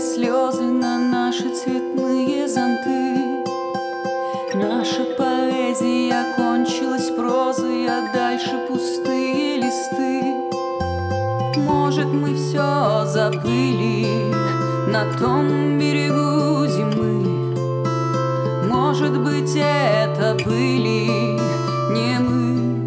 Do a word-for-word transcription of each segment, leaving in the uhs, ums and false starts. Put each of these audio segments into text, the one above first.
слезы на наши цветные зонты. Наша поэзия кончилась прозой, а дальше пустые листы. Может, мы все забыли на том берегу зимы. Может быть, это были не мы.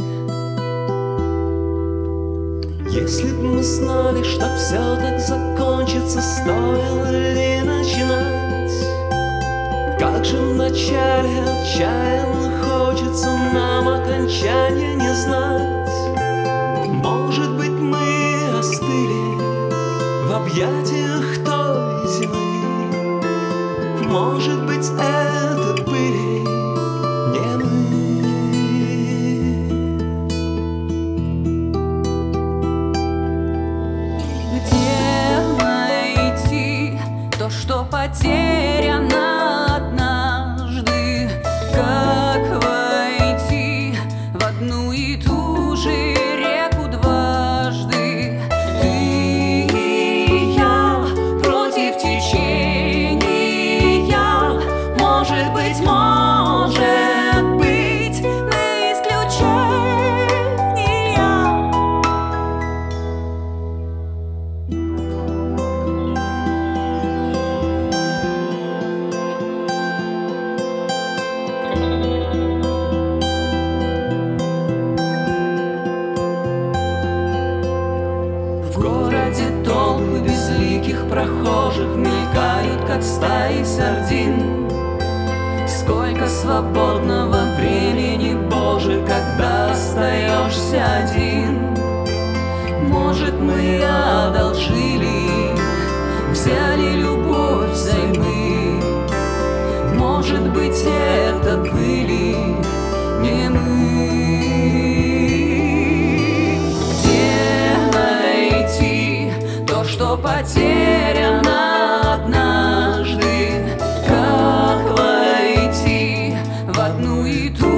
Если б мы знали, что все так закончится, стоило ли начинать? Как же вначале отчаянно хочется нам окончания не знать. Может быть, мы остыли в объятиях той зимы. Может быть, это были не мы. Что потеряно однажды, как войти в одну и ту же реку дважды. Ты и я против течения, может быть, может быть, мы исключения. В городе толпы безликих прохожих мелькают, как стаи сардин. Сколько свободного времени, Боже, когда остаешься один. Может, мы одолжили, взяли любовь взаймы. Может быть, это были не мы. Что потеряно однажды, как войти в одну и ту